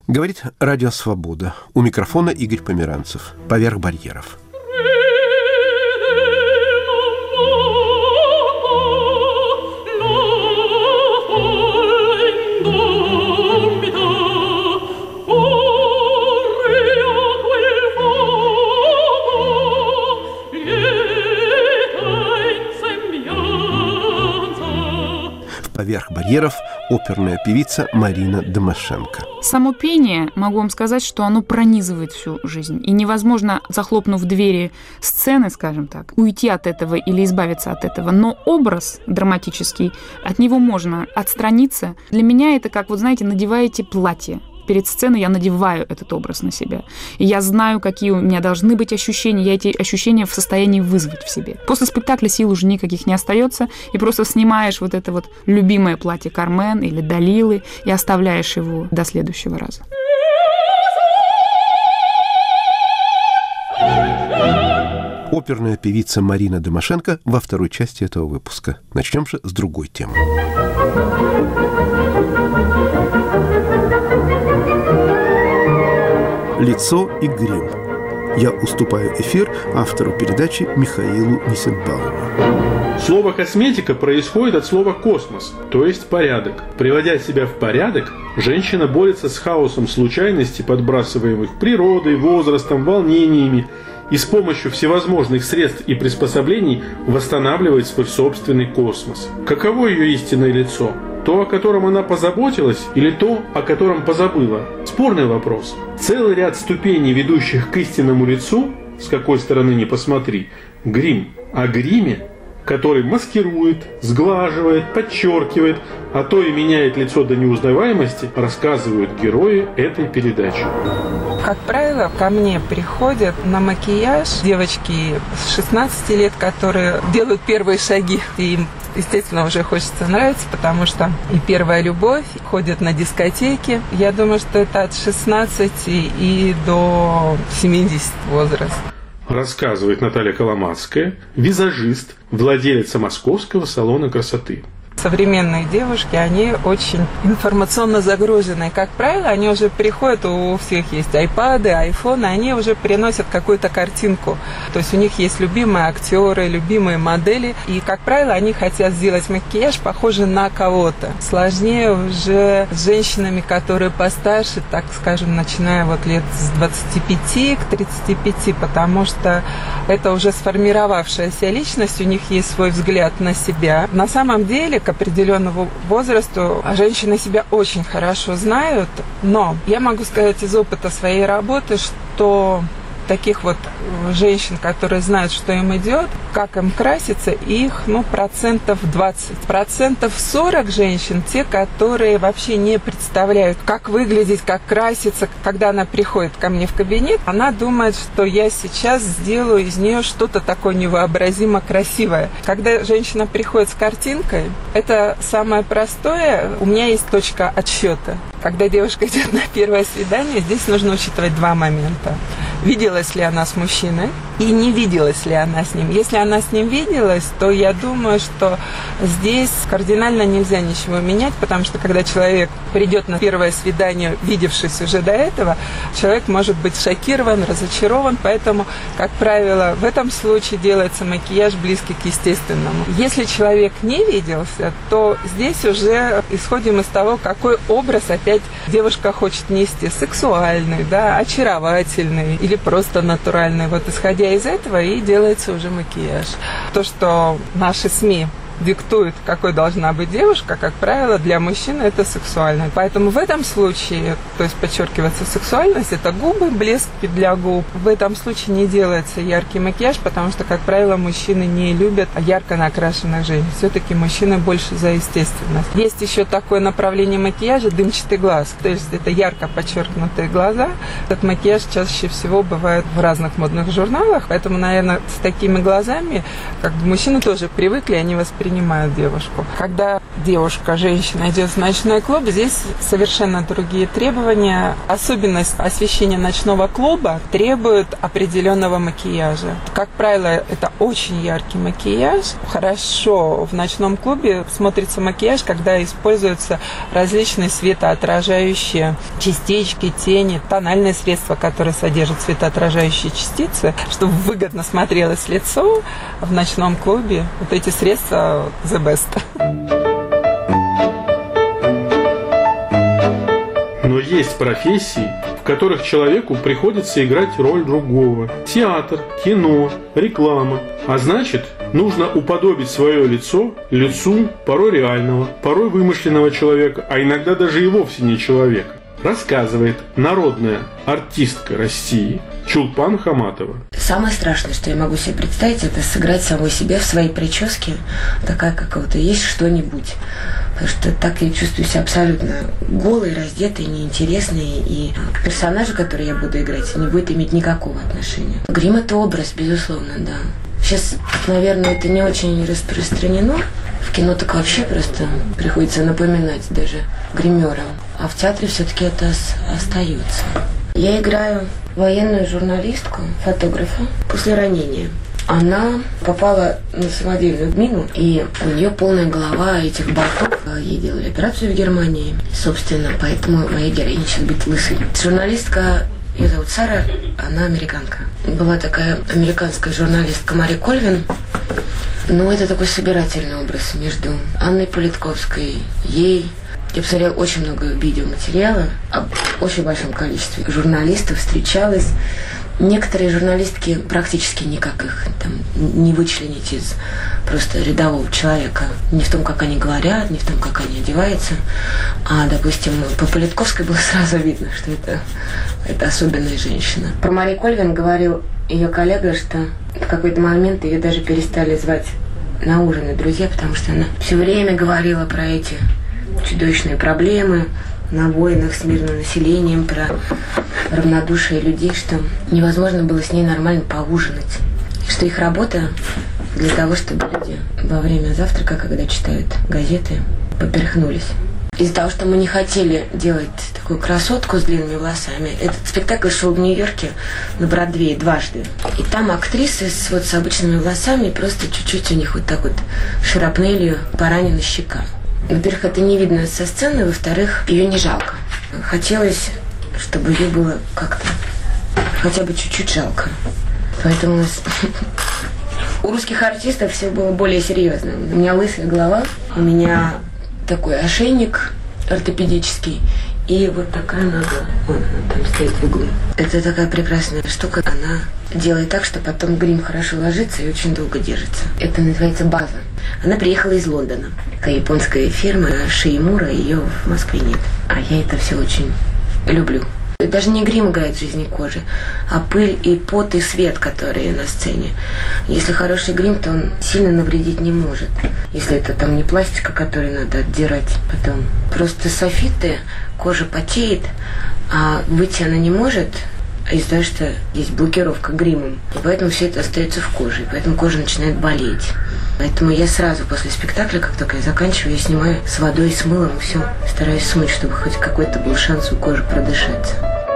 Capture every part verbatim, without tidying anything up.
Говорит Радио Свобода. У микрофона Игорь Померанцев. «Поверх барьеров». «Поверх барьеров» оперная певица Марина Домашенко. Само пение, могу вам сказать, что оно пронизывает всю жизнь. И невозможно, захлопнув двери сцены, скажем так, уйти от этого или избавиться от этого. Но образ драматический, от него можно отстраниться. Для меня это как, вот знаете, надеваете платье. Перед сценой я надеваю этот образ на себя. И я знаю, какие у меня должны быть ощущения. Я эти ощущения в состоянии вызвать в себе. После спектакля сил уже никаких не остается. И просто снимаешь вот это вот любимое платье Кармен или Далилы и оставляешь его до следующего раза. Оперная певица Марина Домашенко во второй части этого выпуска. Начнем же с другой темы. Лицо и грим. Я уступаю эфир автору передачи Михаилу Нисенбауму. Слово «косметика» происходит от слова «космос», то есть «порядок». Приводя себя в порядок, женщина борется с хаосом случайностей, подбрасываемых природой, возрастом, волнениями, и с помощью всевозможных средств и приспособлений восстанавливает свой собственный космос. Каково ее истинное лицо? То, о котором она позаботилась, или то, о котором позабыла? Спорный вопрос. Целый ряд ступеней, ведущих к истинному лицу, с какой стороны ни посмотри, грим. О гриме, который маскирует, сглаживает, подчеркивает, а то и меняет лицо до неузнаваемости, рассказывают герои этой передачи. Как правило, ко мне приходят на макияж девочки с шестнадцати лет, которые делают первые шаги. И им, естественно, уже хочется нравиться, потому что и первая любовь, ходят на дискотеки. Я думаю, что это от шестнадцати и до семидесяти возраст. Рассказывает Наталья Коломацкая, визажист, владелица московского салона красоты. Современные девушки, они очень информационно загружены. Как правило, они уже приходят, у всех есть айпады, айфоны, они уже приносят какую-то картинку. То есть у них есть любимые актеры, любимые модели. И, как правило, они хотят сделать макияж похожий на кого-то. Сложнее уже с женщинами, которые постарше, так скажем, начиная вот лет с двадцати пяти к тридцати пяти, потому что это уже сформировавшаяся личность, у них есть свой взгляд на себя. На самом деле, к определенному возрасту женщины себя очень хорошо знают, но я могу сказать из опыта своей работы, что таких вот женщин, которые знают, что им идет, как им краситься, их, ну, процентов двадцать. Процентов сорок женщин, те, которые вообще не представляют, как выглядеть, как краситься. Когда она приходит ко мне в кабинет, она думает, что я сейчас сделаю из нее что-то такое невообразимо красивое. Когда женщина приходит с картинкой, это самое простое. У меня есть точка отсчета. Когда девушка идет на первое свидание, здесь нужно учитывать два момента. Виделась ли она с мужчиной и не виделась ли она с ним. Если она с ним виделась, то я думаю, что здесь кардинально нельзя ничего менять, потому что когда человек придет на первое свидание, видевшись уже до этого, человек может быть шокирован, разочарован, поэтому, как правило, в этом случае делается макияж близкий к естественному. Если человек не виделся, то здесь уже исходим из того, какой образ опять девушка хочет нести, сексуальный, да, очаровательный или просто натуральный. Вот исходя из этого и делается уже макияж. То, что наши СМИ диктует, какой должна быть девушка, как правило, для мужчины это сексуально. Поэтому в этом случае, то есть подчеркивается сексуальность, это губы, блеск для губ. В этом случае не делается яркий макияж, потому что, как правило, мужчины не любят ярко накрашенных женщин. Все-таки мужчины больше за естественность. Есть еще такое направление макияжа — дымчатый глаз. То есть это ярко подчеркнутые глаза. Этот макияж чаще всего бывает в разных модных журналах, поэтому, наверное, с такими глазами как бы мужчины тоже привыкли, они воспринимают принимают девушку. Когда девушка, женщина идет в ночной клуб, здесь совершенно другие требования. Особенность освещения ночного клуба требует определенного макияжа. Как правило, это очень яркий макияж. Хорошо в ночном клубе смотрится макияж, когда используются различные светоотражающие частички, тени, тональные средства, которые содержат светоотражающие частицы, чтобы выгодно смотрелось лицо в ночном клубе. Вот эти средства the best. Но есть профессии, в которых человеку приходится играть роль другого. Театр, кино, реклама. А значит, нужно уподобить свое лицо лицу порой реального, порой вымышленного человека, а иногда даже и вовсе не человека. Рассказывает народная артистка России Чулпан Хаматова. Самое страшное, что я могу себе представить, это сыграть самой себе в своей прическе, такая какая-то есть что-нибудь. Потому что так я чувствую себя абсолютно голой, раздетой, неинтересной. И к персонажу, который я буду играть, не будет иметь никакого отношения. Грим – это образ, безусловно, да. Сейчас, наверное, это не очень распространено. В кино так вообще просто приходится напоминать даже гримерам. А в театре все-таки это остается. Я играю военную журналистку, фотографа после ранения. Она попала на самодельную мину, и у нее полная голова этих болтов. Ей делали операцию в Германии, собственно, поэтому моя героиня сейчас будет лысой. Журналистка, ее зовут Сара, она американка. Была такая американская журналистка Мари Кольвин. Но это такой собирательный образ между Анной Политковской, ей. Я посмотрела очень много видеоматериала об очень большом количестве журналистов, встречалась. Некоторые журналистки практически никак их там не вычленить из просто рядового человека. Не в том, как они говорят, не в том, как они одеваются. А, допустим, по Политковской было сразу видно, что это, это особенная женщина. Про Мари Кольвин говорил ее коллега, что в какой-то момент ее даже перестали звать на ужины друзья, потому что она все время говорила про эти чудовищные проблемы на войнах с мирным населением, про равнодушие людей, что невозможно было с ней нормально поужинать. Что их работа для того, чтобы люди во время завтрака, когда читают газеты, поперхнулись. Из-за того, что мы не хотели делать такую красотку с длинными волосами, этот спектакль шел в Нью-Йорке на Бродвее дважды. И там актрисы с, вот, с обычными волосами, просто чуть-чуть у них вот так вот шрапнелью поранена щека. Во-первых, это не видно со сцены, во-вторых, ее не жалко. Хотелось, чтобы ее было как-то хотя бы чуть-чуть жалко. Поэтому у нас у русских артистов все было более серьезно. У меня лысая голова, у меня такой ошейник ортопедический и вот такая нога. Вон она там стоит в углу. Это такая прекрасная штука. Она делает так, что потом грим хорошо ложится и очень долго держится. Это называется база. Она приехала из Лондона. Такая японская фирма Шиимура, ее в Москве нет. А я это все очень люблю. Даже не грим играет в жизни кожи, а пыль и пот и свет, которые на сцене. Если хороший грим, то он сильно навредить не может. Если это там не пластика, которую надо отдирать потом. Просто софиты, кожа потеет, а выйти она не может из-за того, что есть блокировка гримом. И поэтому все это остается в коже, и поэтому кожа начинает болеть. Поэтому я сразу после спектакля, как только я заканчиваю, я снимаю с водой, с мылом, и все, стараюсь смыть, чтобы хоть какой-то был шанс у кожи продышаться.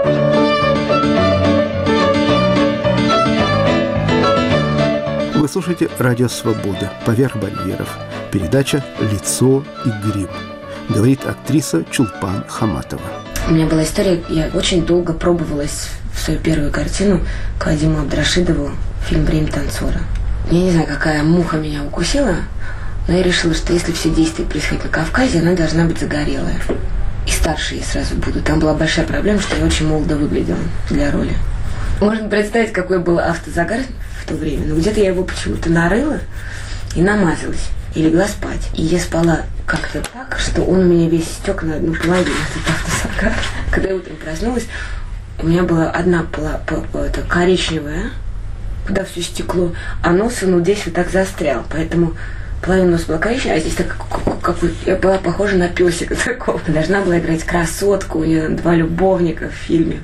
Вы слушаете «Радио Свобода. Поверх барьеров». Передача «Лицо и грим». Говорит актриса Чулпан Хаматова. У меня была история, я очень долго пробовалась в свою первую картину к Вадиму Абдрашидову, фильм «Время танцора». Я не знаю, какая муха меня укусила, но я решила, что если все действия происходят на Кавказе, она должна быть загорелая. И старше я сразу буду. Там была большая проблема, что я очень молодо выглядела для роли. Можно представить, какой был автозагар в то время. Но где-то я его почему-то нарыла и намазалась. И легла спать. И я спала как-то так, что он у меня весь стек на одну половину, этот автозагар. Когда я утром проснулась, у меня была одна пола, пола, это коричневая, куда все стекло, а нос он вот здесь вот так застрял. Поэтому половина носа была коричневая, а здесь так, как, как, я была похожа на песика такого. Должна была играть красотку, у нее два любовника в фильме.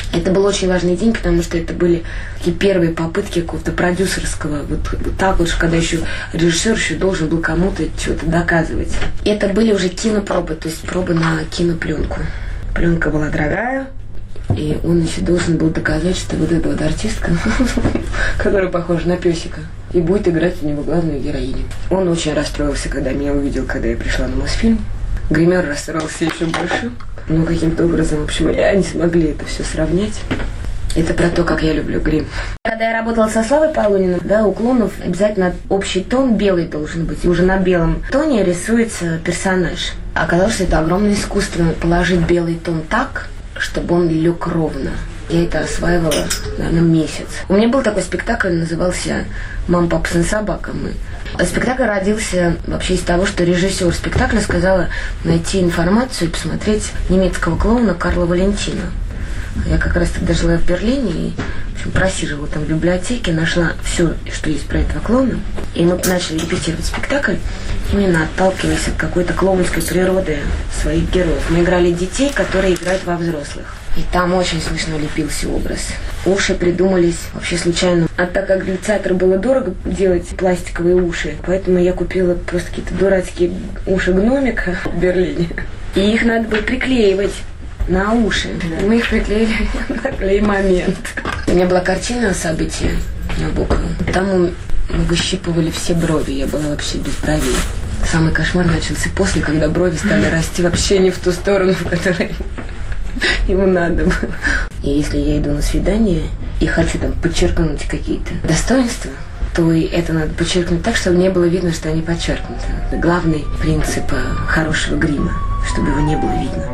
Это был очень важный день, потому что это были такие первые попытки какого-то продюсерского, вот, вот так вот, когда еще режиссер еще должен был кому-то что-то доказывать. И это были уже кинопробы, то есть пробы на кинопленку. Пленка была дорогая, и он еще должен был доказать, что вот эта вот артистка, которая похожа на песика, и будет играть у него главную героиню. Он очень расстроился, когда меня увидел, когда я пришла на Мосфильм. Гример расстроился еще больше. Но каким-то образом, в общем, они смогли это все сравнять. Это про то, как я люблю грим. Когда я работала со Славой Полуниным, да, у клоунов обязательно общий тон белый должен быть. И уже на белом тоне рисуется персонаж. Оказалось, что это огромное искусство положить белый тон так, чтобы он лег ровно. Я это осваивала, наверное, месяц. У меня был такой спектакль, назывался «Мама, папа, сын, собака». Мы. Спектакль родился вообще из того, что режиссер спектакля сказала найти информацию и посмотреть немецкого клоуна Карла Валентина. Я как раз тогда жила в Берлине и, в общем, просиживала там в библиотеке, нашла все, что есть про этого клоуна. И мы начали репетировать спектакль, именно отталкиваясь от какой-то клоунской природы своих героев. Мы играли детей, которые играют во взрослых. И там очень смешно лепился образ. Уши придумались вообще случайно. А так как для театра было дорого делать пластиковые уши, поэтому я купила просто какие-то дурацкие уши гномика в Берлине. И их надо было приклеивать на уши. И мы их приклеили на клей-момент. У меня была картина события Набокова. Там мы выщипывали все брови. Я была вообще без бровей. Самый кошмар начался после, когда брови стали расти вообще не в ту сторону, в которой ему надо было. И если я иду на свидание и хочу там подчеркнуть какие-то достоинства, то и это надо подчеркнуть так, чтобы не было видно, что они подчеркнуты. Главный принцип хорошего грима, чтобы его не было видно.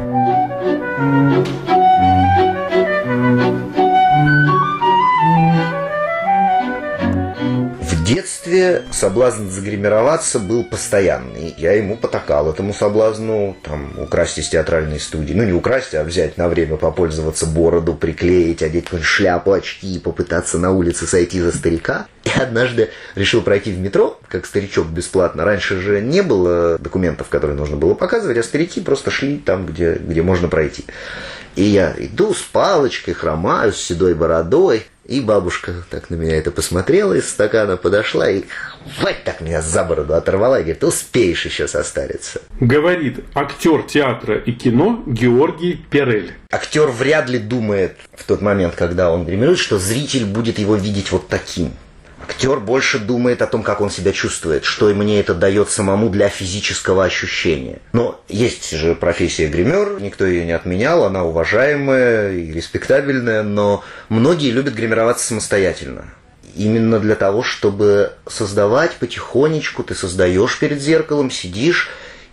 В детстве соблазн загримироваться был постоянный. Я ему потакал, этому соблазну, там, украсть из театральной студии. Ну, не украсть, а взять на время, попользоваться, бороду приклеить, одеть какую-нибудь шляпу, очки и попытаться на улице сойти за старика. И однажды решил пройти в метро, как старичок, бесплатно. Раньше же не было документов, которые нужно было показывать, а старики просто шли там, где, где можно пройти. И я иду с палочкой, хромаю, с седой бородой. И бабушка так на меня это посмотрела из стакана, подошла и хвать так меня за бороду оторвала и говорит: успеешь еще состариться. Говорит актер театра и кино Георгий Перель. Актер вряд ли думает в тот момент, когда он гримирует, что зритель будет его видеть вот таким. Актер больше думает о том, как он себя чувствует, что мне это дает самому для физического ощущения. Но есть же профессия гример, никто ее не отменял, она уважаемая и респектабельная, но многие любят гримироваться самостоятельно. Именно для того, чтобы создавать потихонечку, ты создаешь перед зеркалом, сидишь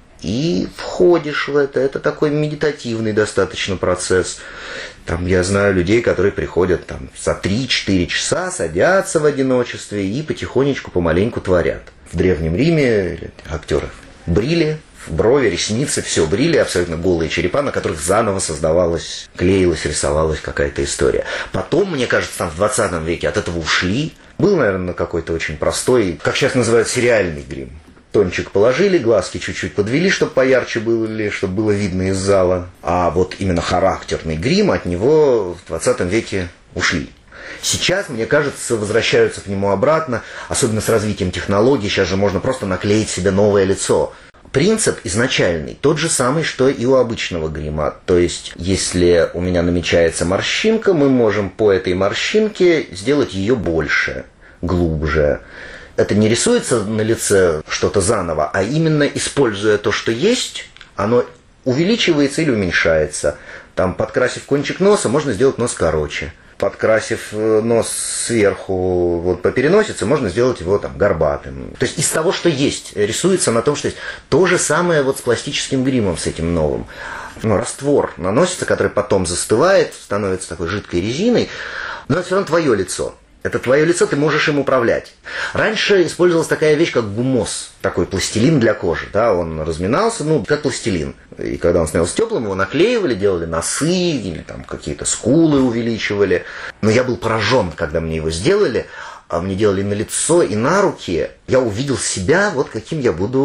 и входишь в это. Это такой медитативный достаточно процесс. Там я знаю людей, которые приходят там за три-четыре часа, садятся в одиночестве и потихонечку, помаленьку творят. В Древнем Риме актеры брили, брови, ресницы, все брили, абсолютно голые черепа, на которых заново создавалась, клеилась, рисовалась какая-то история. Потом, мне кажется, там в двадцатом веке от этого ушли. Был, наверное, какой-то очень простой, как сейчас называют, сериальный грим. Тончик положили, глазки чуть-чуть подвели, чтобы поярче были, чтобы было видно из зала. А вот именно характерный грим, от него в двадцатом веке ушли. Сейчас, мне кажется, возвращаются к нему обратно, особенно с развитием технологий. Сейчас же можно просто наклеить себе новое лицо. Принцип изначальный, тот же самый, что и у обычного грима. То есть, если у меня намечается морщинка, мы можем по этой морщинке сделать ее больше, глубже. Это не рисуется на лице что-то заново, а именно используя то, что есть, оно увеличивается или уменьшается. Там, подкрасив кончик носа, можно сделать нос короче. Подкрасив нос сверху вот, по переносице, можно сделать его там горбатым. То есть из того, что есть, рисуется на том, что есть. То же самое вот с пластическим гримом, с этим новым. Ну, раствор наносится, который потом застывает, становится такой жидкой резиной, но это все равно твое лицо. Это твое лицо, ты можешь им управлять. Раньше использовалась такая вещь, как гумос, такой пластилин для кожи. Да? Он разминался, ну, как пластилин. И когда он становился теплым, его наклеивали, делали носы или там какие-то скулы увеличивали. Но я был поражен, когда мне его сделали. А мне делали на лицо и на руки. Я увидел себя, вот каким я буду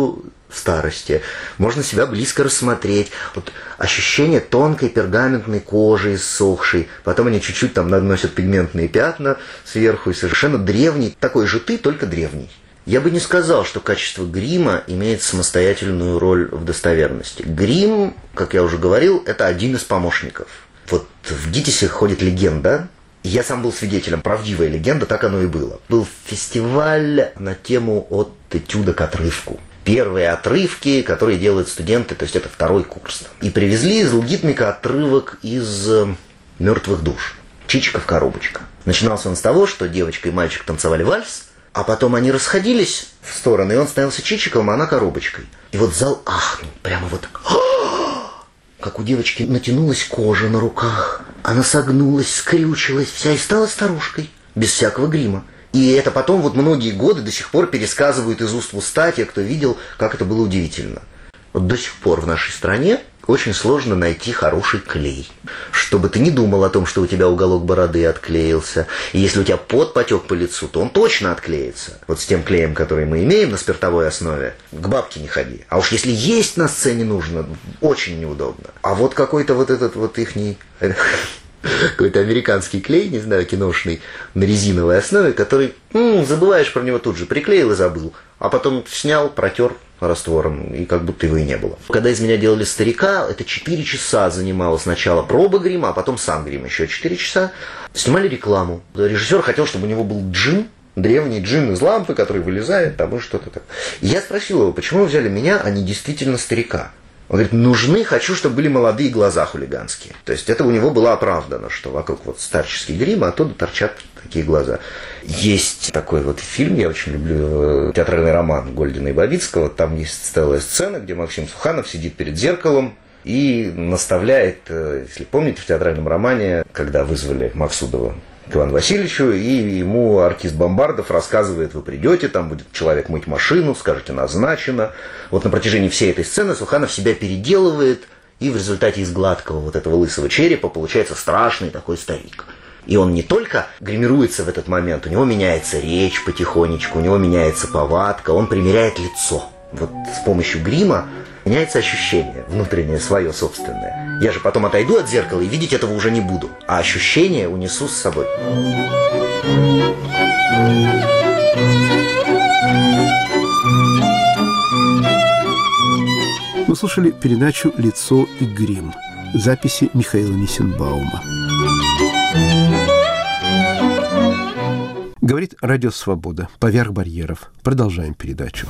в старости. Можно себя близко рассмотреть. Вот ощущение тонкой пергаментной кожи иссохшей. Потом они чуть-чуть там наносят пигментные пятна сверху. И совершенно древний, такой же ты, только древний. Я бы не сказал, что качество грима имеет самостоятельную роль в достоверности. Грим, как я уже говорил, это один из помощников. Вот в ГИТИСе ходит легенда. Я сам был свидетелем, правдивая легенда, так оно и было. Был фестиваль на тему «От этюда к отрывку». Первые отрывки, которые делают студенты, то есть это второй курс. И привезли из лгитмика отрывок из «Мертвых душ». «Чичиков-коробочка». Начинался он с того, что девочка и мальчик танцевали вальс, а потом они расходились в стороны, и он становился Чичиковым, а она коробочкой. И вот зал ахнул, прямо вот так. Как у девочки натянулась кожа на руках. Она согнулась, скрючилась вся и стала старушкой, без всякого грима. И это потом вот многие годы до сих пор пересказывают из уст в уста те, кто видел, как это было удивительно. Вот до сих пор в нашей стране очень сложно найти хороший клей. Чтобы ты не думал о том, что у тебя уголок бороды отклеился. И если у тебя пот потек по лицу, то он точно отклеится. Вот с тем клеем, который мы имеем на спиртовой основе, к бабке не ходи. А уж если есть на сцене нужно, очень неудобно. А вот какой-то вот этот вот ихний... какой-то американский клей, не знаю, киношный, на резиновой основе, который, м, забываешь про него тут же, приклеил и забыл. А потом снял, протер раствором, и как будто его и не было. Когда из меня делали старика, это четыре часа занимало сначала проба грима, а потом сам грим еще четыре часа. Снимали рекламу. Режиссер хотел, чтобы у него был джин, древний джин из лампы, который вылезает, там и что-то так. И я спросил его, почему вы взяли меня, а не действительно старика? Он говорит, нужны, хочу, чтобы были молодые глаза хулиганские. То есть это у него было оправдано, что вокруг вот старческий грим, а оттуда торчат такие глаза. Есть такой вот фильм, я очень люблю, театральный роман Гольдина и Бабицкого. Там есть целая сцена, где Максим Суханов сидит перед зеркалом и наставляет, если помните, в театральном романе, когда вызвали Максудова к Ивану Васильевичу, и ему артист Бомбардов рассказывает, вы придете, там будет человек мыть машину, скажете, назначено. Вот на протяжении всей этой сцены Суханов себя переделывает, и в результате из гладкого вот этого лысого черепа получается страшный такой старик. И он не только гримируется в этот момент, у него меняется речь потихонечку, у него меняется повадка, он примеряет лицо. Вот с помощью грима меняется ощущение внутреннее, свое собственное. Я же потом отойду от зеркала и видеть этого уже не буду, а ощущение унесу с собой. Вы слушали передачу «Лицо и грим». Записи Михаила Нисенбаума. Говорит Радио Свобода. Поверх барьеров. Продолжаем передачу.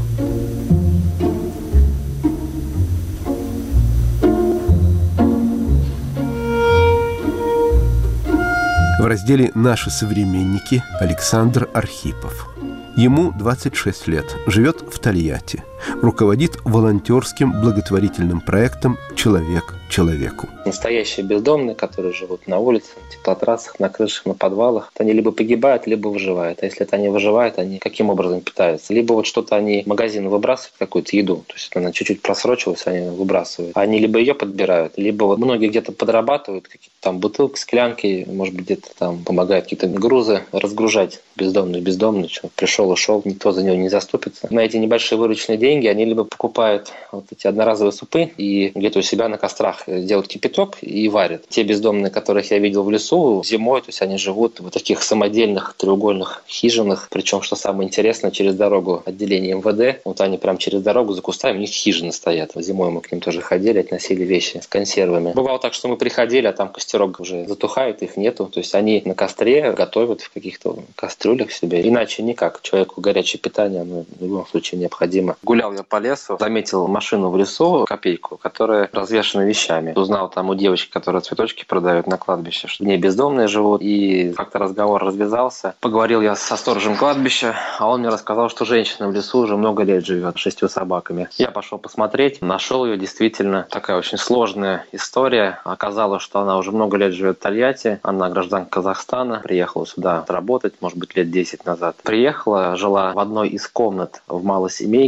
В разделе «Наши современники» Александр Архипов. Ему двадцать шесть лет, живет в Тольятти, руководит волонтерским благотворительным проектом «Человек человеку». Настоящие бездомные, которые живут на улице, на теплотрассах, на крышах, на подвалах, они либо погибают, либо выживают. А если это они выживают, они каким образом питаются? Либо вот что-то они в магазин выбрасывают, какую-то еду, то есть она чуть-чуть просрочилась, они выбрасывают. Они либо ее подбирают, либо вот многие где-то подрабатывают, какие-то там бутылки, склянки, может быть, где-то там помогают какие-то грузы разгружать. Бездомный, бездомный, что пришел, ушел, никто за него не заступится. На эти небольшие вырученные деньги они либо покупают вот эти одноразовые супы и где-то у себя на кострах делают кипяток и варят. Те бездомные, которых я видел в лесу зимой, то есть они живут в таких самодельных треугольных хижинах, причем, что самое интересное, через дорогу отделение эм вэ дэ, вот они прям через дорогу за кустами, у них хижины стоят. Зимой мы к ним тоже ходили, относили вещи с консервами. Бывало так, что мы приходили, а там костерок уже затухает, их нету, то есть они на костре готовят в каких-то кастрюлях себе, иначе никак. Человеку горячее питание, оно в любом случае необходимо. Гулял я по лесу, заметил машину в лесу, копейку, которая развешана вещами. Узнал там у девочки, которая цветочки продает на кладбище, что в ней бездомные живут, и как-то разговор развязался. Поговорил я со сторожем кладбища, а он мне рассказал, что женщина в лесу уже много лет живет с шестью собаками. Я пошел посмотреть, нашел ее, действительно такая очень сложная история. Оказалось, что она уже много лет живет в Тольятти, она гражданка Казахстана, приехала сюда работать, может быть, лет десять назад. Приехала, жила в одной из комнат в малосемейке в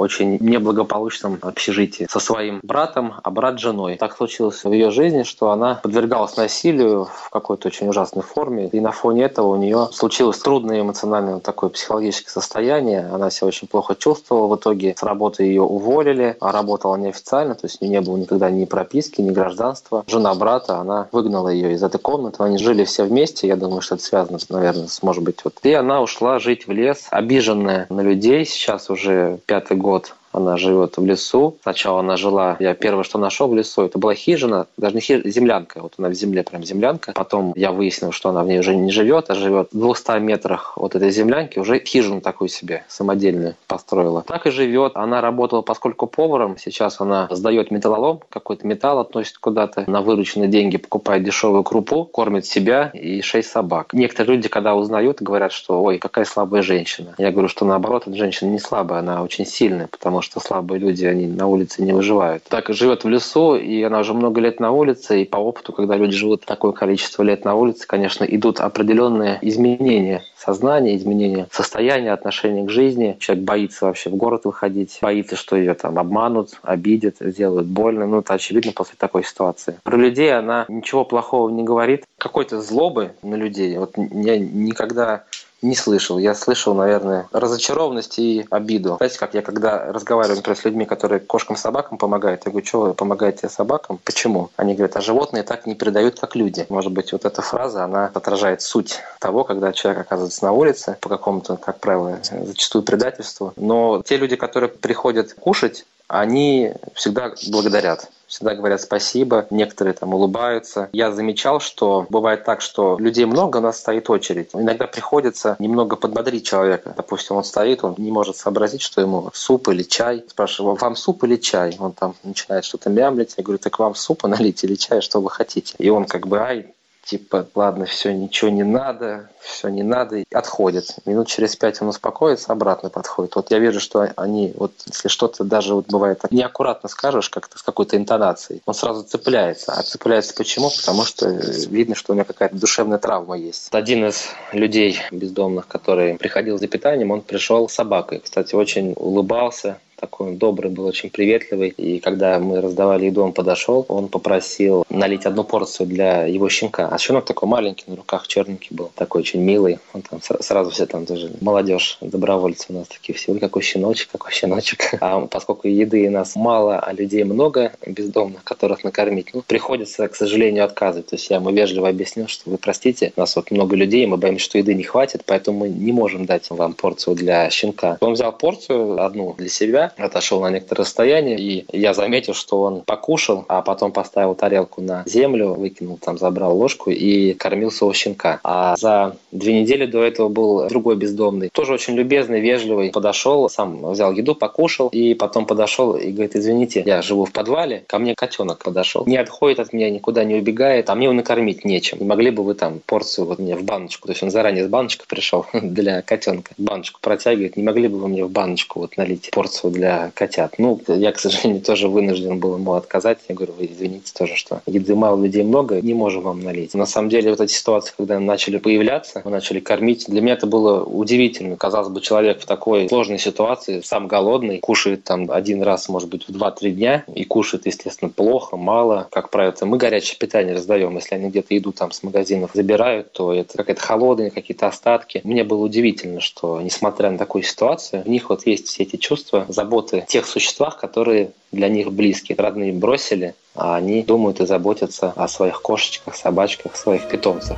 очень неблагополучном общежитии со своим братом, а брат с женой. Так случилось в ее жизни, что она подвергалась насилию в какой-то очень ужасной форме, и на фоне этого у нее случилось трудное эмоциональное такое психологическое состояние. Она себя очень плохо чувствовала. В итоге с работы ее уволили, а работала неофициально, то есть у нее не было никогда ни прописки, ни гражданства. Жена брата, она выгнала ее из этой комнаты. Они жили все вместе. Я думаю, что это связано, наверное, с, может быть, вот. И она ушла жить в лес, обиженная на людей. Сейчас уже пятый год она живет в лесу. Сначала она жила, я первое, что нашел в лесу, это была хижина, даже не хижина, землянка. Вот она в земле, прям землянка. Потом я выяснил, что она в ней уже не живет, а живет в двухстах метрах от этой землянки, уже хижину такую себе самодельную построила. Так и живет. Она работала, поскольку поваром. Сейчас она сдает металлолом, какой-то металл относит куда-то. На вырученные деньги покупает дешевую крупу, кормит себя и шесть собак. Некоторые люди, когда узнают, говорят, что ой, какая слабая женщина. Я говорю, что наоборот, эта женщина не слабая, она очень сильная, потому что что слабые люди, они на улице не выживают. Так и живет в лесу, и она уже много лет на улице, и по опыту, когда люди живут такое количество лет на улице, конечно, идут определенные изменения сознания, изменения состояния, отношения к жизни. Человек боится вообще в город выходить, боится, что ее там обманут, обидят, сделают больно. Ну, это очевидно после такой ситуации. Про людей она ничего плохого не говорит. Какой-то злобы на людей вот я никогда не слышал. Я слышал, наверное, разочарованность и обиду. Знаете, как я когда разговариваю, например, с людьми, которые кошкам-собакам помогают, я говорю, что вы помогаете собакам? Почему? Они говорят, а животные так не передают, как люди. Может быть, вот эта фраза, она отражает суть того, когда человек оказывается на улице по какому-то, как правило, зачастую предательству. Но те люди, которые приходят кушать, они всегда благодарят. Всегда говорят спасибо, некоторые там улыбаются. Я замечал, что бывает так, что людей много, у нас стоит очередь. Иногда приходится немного подбодрить человека. Допустим, он стоит, он не может сообразить, что ему суп или чай. Спрашиваю, вам суп или чай? Он там начинает что-то мямлить. Я говорю, так вам супа налить или чай, что вы хотите? И он как бы, ай, типа, ладно, все, ничего не надо, все не надо, и отходит. Минут через пять он успокоится, обратно подходит. Вот я вижу, что они, вот если что-то даже вот бывает так, неаккуратно скажешь, как-то с какой-то интонацией, он сразу цепляется. А цепляется почему? Потому что видно, что у него какая-то душевная травма есть. Один из людей бездомных, который приходил за питанием, он пришел с собакой. Кстати, очень улыбался. Такой он добрый был, очень приветливый. И когда мы раздавали еду, он подошел, он попросил налить одну порцию для его щенка. А щенок такой маленький, на руках черненький был, такой очень милый. Он там сразу все там даже молодежь, добровольцы у нас такие все. Ой, какой щеночек, какой щеночек. А поскольку еды у нас мало, а людей много бездомных, которых накормить, ну, приходится, к сожалению, отказывать. То есть я ему вежливо объяснил, что вы простите, у нас вот много людей, мы боимся, что еды не хватит, поэтому мы не можем дать вам порцию для щенка. Он взял порцию одну для себя, отошел на некоторое расстояние, и я заметил, что он покушал, а потом поставил тарелку на землю, выкинул, там забрал ложку и кормил своего щенка. А за две недели до этого был другой бездомный, тоже очень любезный, вежливый, подошел, сам взял еду, покушал, и потом подошел и говорит, извините, я живу в подвале, ко мне котенок подошел, не отходит от меня, никуда не убегает, а мне его накормить нечем. Не могли бы вы там порцию вот мне в баночку, то есть он заранее с баночкой пришел для котенка, баночку протягивает, не могли бы вы мне в баночку вот налить порцию для котят. Ну, я, к сожалению, тоже вынужден был ему отказать. Я говорю, вы извините тоже, что еды мало, людей много, не можем вам налить. На самом деле, вот эти ситуации, когда начали появляться, мы начали кормить, для меня это было удивительно. Казалось бы, человек в такой сложной ситуации, сам голодный, кушает там один раз, может быть, в два-три дня, и кушает, естественно, плохо, мало. Как правило, мы горячее питание раздаем. Если они где-то еду там с магазинов забирают, то это какая-то холодная, какие-то остатки. Мне было удивительно, что, несмотря на такую ситуацию, у них вот есть все эти чувства, заботы о тех существах, которые для них близки. Родные бросили, а они думают и заботятся о своих кошечках, собачках, своих питомцах.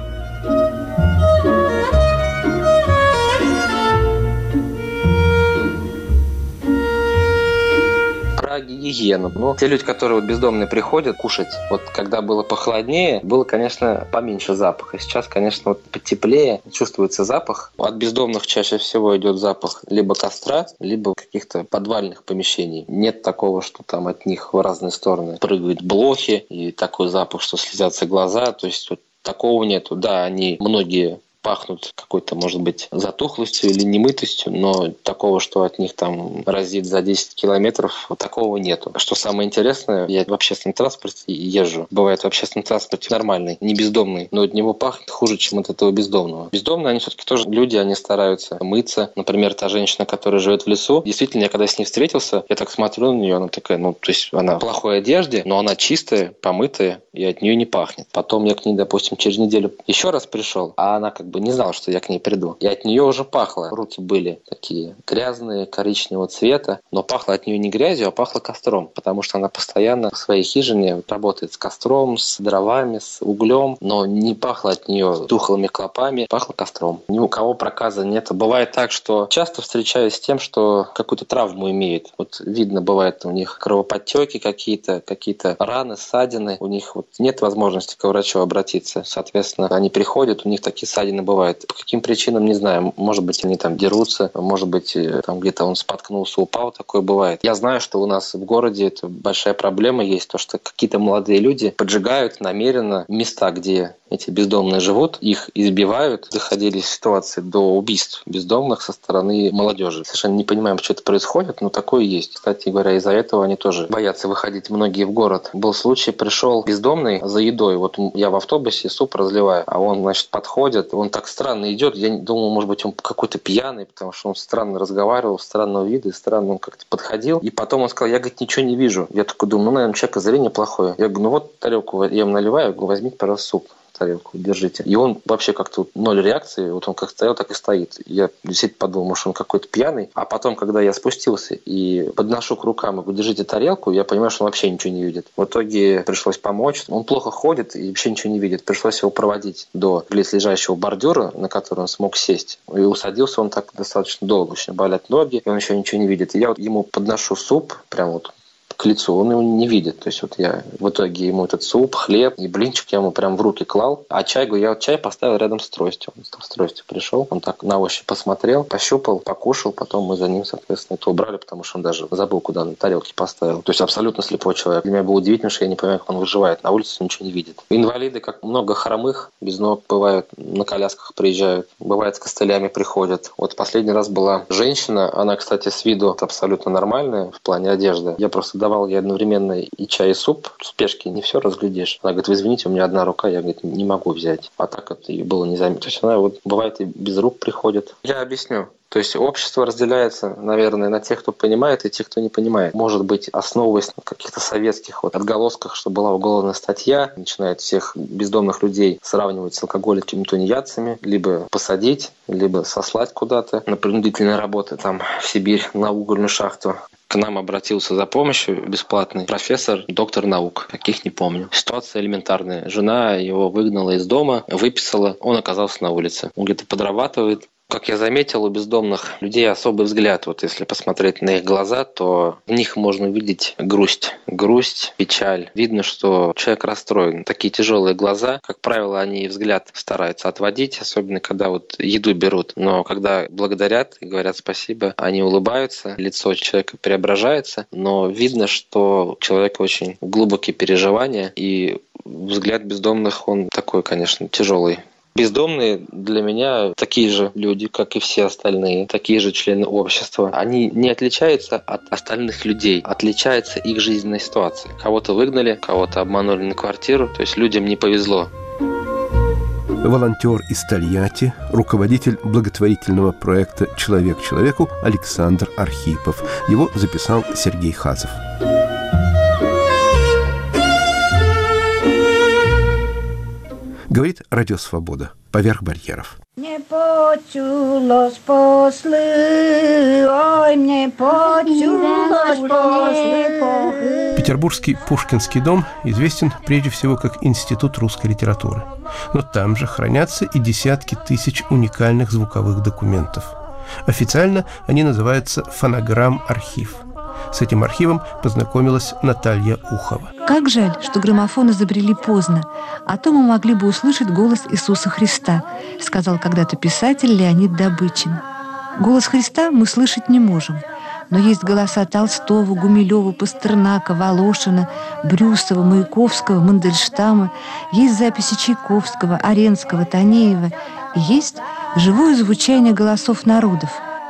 Гигиену. Ну, те люди, которые вот бездомные приходят кушать, вот когда было похолоднее, было, конечно, поменьше запаха. Сейчас, конечно, вот потеплее, чувствуется запах. От бездомных чаще всего идет запах либо костра, либо каких-то подвальных помещений. Нет такого, что там от них в разные стороны прыгают блохи, и такой запах, что слезятся глаза. То есть вот такого нету. Да, они многие пахнут какой-то, может быть, затухлостью или немытостью, но такого, что от них там разит за десять километров, такого нету. Что самое интересное, я в общественном транспорте езжу. Бывает в общественном транспорте нормальный, не бездомный, но от него пахнет хуже, чем от этого бездомного. Бездомные, они все-таки тоже люди, они стараются мыться. Например, та женщина, которая живет в лесу, действительно, я когда с ней встретился, я так смотрю на нее, она такая, ну, то есть она в плохой одежде, но она чистая, помытая, и от нее не пахнет. Потом я к ней, допустим, через неделю еще раз пришел, а она как бы не знала, что я к ней приду. И от нее уже пахло. Руки были такие грязные, коричневого цвета, но пахло от нее не грязью, а пахло костром, потому что она постоянно в своей хижине работает с костром, с дровами, с углем, но не пахло от нее тухлыми клопами, пахло костром. Ни у кого проказа нет. Бывает так, что часто встречаюсь с тем, что какую-то травму имеют. Вот видно, бывает у них кровоподтеки какие-то, какие-то раны, ссадины. У них вот нет возможности к врачу обратиться. Соответственно, они приходят, у них такие ссадины бывают. По каким причинам, не знаю. Может быть, они там дерутся, может быть, там где-то он споткнулся, упал. Такое бывает. Я знаю, что у нас в городе это большая проблема есть, то, что какие-то молодые люди поджигают намеренно места, где эти бездомные живут, их избивают. Доходили ситуации до убийств бездомных со стороны молодежи. Совершенно не понимаем, что это происходит, но такое есть. Кстати говоря, из-за этого они тоже боятся выходить многие в город. Был случай, пришел бездомный за едой. Вот я в автобусе суп разливаю, а он, значит, подходит. Он так странно идет. Я думал, может быть, он какой-то пьяный, потому что он странно разговаривал, странного вида, и странно он как-то подходил. И потом он сказал, я, говорит, ничего не вижу. Я такой думаю, ну, наверное, у человека зрение плохое. Я говорю, ну вот тарелку я ему наливаю, говорю, возьмите, пожалуйста, суп. Тарелку, держите. И он вообще как-то ноль реакции, вот он как стоял, так и стоит. Я действительно подумал, может, он какой-то пьяный. А потом, когда я спустился и подношу к рукам и говорю, держите тарелку, я понимаю, что он вообще ничего не видит. В итоге пришлось помочь. Он плохо ходит и вообще ничего не видит. Пришлось его проводить до близлежащего бордюра, на который он смог сесть. И усадился он так достаточно долго. Очень болят ноги, и он еще ничего не видит. И я вот ему подношу суп, прям вот к лицу, он его не видит. То есть вот я в итоге ему этот суп, хлеб и блинчик я ему прям в руки клал. А чай, говорю, я вот чай поставил рядом с тростью. Он с тростью пришел, он так на ощупь посмотрел, пощупал, покушал, потом мы за ним, соответственно, это убрали, потому что он даже забыл, куда на тарелке поставил. То есть абсолютно слепой человек. Для меня было удивительно, что я не понимаю, как он выживает. На улице ничего не видит. Инвалиды, как много хромых, без ног бывают, на колясках приезжают, бывает с костылями приходят. Вот последний раз была женщина, она, кстати, с виду абсолютно нормальная в плане одежды. Я просто давал ей одновременно и чай, и суп. В спешке не все разглядишь. Она говорит, вы извините, у меня одна рука, я, говорит, не могу взять. А так это и было не заметно. То есть она вот бывает и без рук приходит. Я объясню. То есть общество разделяется, наверное, на тех, кто понимает, и тех, кто не понимает. Может быть, основываясь на каких-то советских вот отголосках, что была уголовная статья, начинает всех бездомных людей сравнивать с алкоголиками, тунеядцами, либо посадить, либо сослать куда-то на принудительные работы там в Сибирь, на угольную шахту. К нам обратился за помощью бесплатный профессор, доктор наук. Каких не помню. Ситуация элементарная. Жена его выгнала из дома, выписала, он оказался на улице. Он где-то подрабатывает. Как я заметил, у бездомных людей особый взгляд. Вот если посмотреть на их глаза, то в них можно увидеть грусть. Грусть, печаль. Видно, что человек расстроен. Такие тяжелые глаза, как правило, они взгляд стараются отводить, особенно когда вот еду берут. Но когда благодарят и говорят спасибо, они улыбаются, лицо человека преображается, но видно, что у человека очень глубокие переживания, и взгляд бездомных, он такой, конечно, тяжелый. Бездомные для меня такие же люди, как и все остальные, такие же члены общества. Они не отличаются от остальных людей, отличается их жизненная ситуация. Кого-то выгнали, кого-то обманули на квартиру, то есть людям не повезло. Волонтер из Тольятти, руководитель благотворительного проекта «Человек человеку» Александр Архипов. Его записал Сергей Хазов. Говорит Радио Свобода. Поверх барьеров. Не почулось после, ой, мне почулось после. Петербургский Пушкинский дом известен прежде всего как Институт русской литературы. Но там же хранятся и десятки тысяч уникальных звуковых документов. Официально они называются «Фонограмм-архив». С этим архивом познакомилась Наталья Ухова. Как жаль, что граммофон изобрели поздно, а то мы могли бы услышать голос Иисуса Христа, сказал когда-то писатель Леонид Добычин. Голос Христа мы слышать не можем, но есть голоса Толстого, Гумилева, Пастернака, Волошина, Брюсова, Маяковского, Мандельштама, есть записи Чайковского, Аренского, Танеева есть живое звучание голосов народов.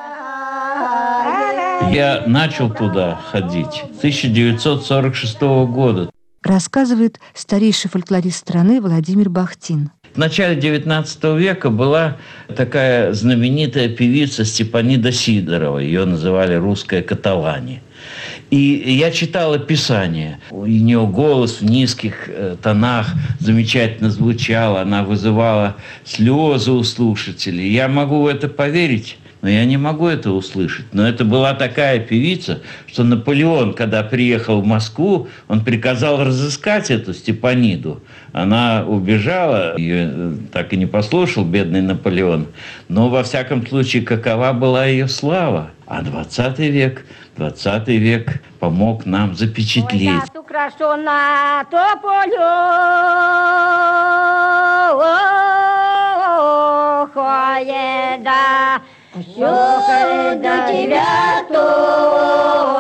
Я начал туда ходить с тысяча девятьсот сорок шестого года. Рассказывает старейший фольклорист страны Владимир Бахтин. В начале девятнадцатого века была такая знаменитая певица Степанида Сидорова. Ее называли «Русская Каталани». И я читала Писание. У нее голос в низких тонах замечательно звучал. Она вызывала слезы у слушателей. Я могу в это поверить, но я не могу это услышать. Но это была такая певица, что Наполеон, когда приехал в Москву, он приказал разыскать эту Степаниду. Она убежала, ее так и не послушал бедный Наполеон. Но, во всяком случае, какова была ее слава? А двадцатый век, двадцатый век помог нам запечатлеть. Все до тебя то,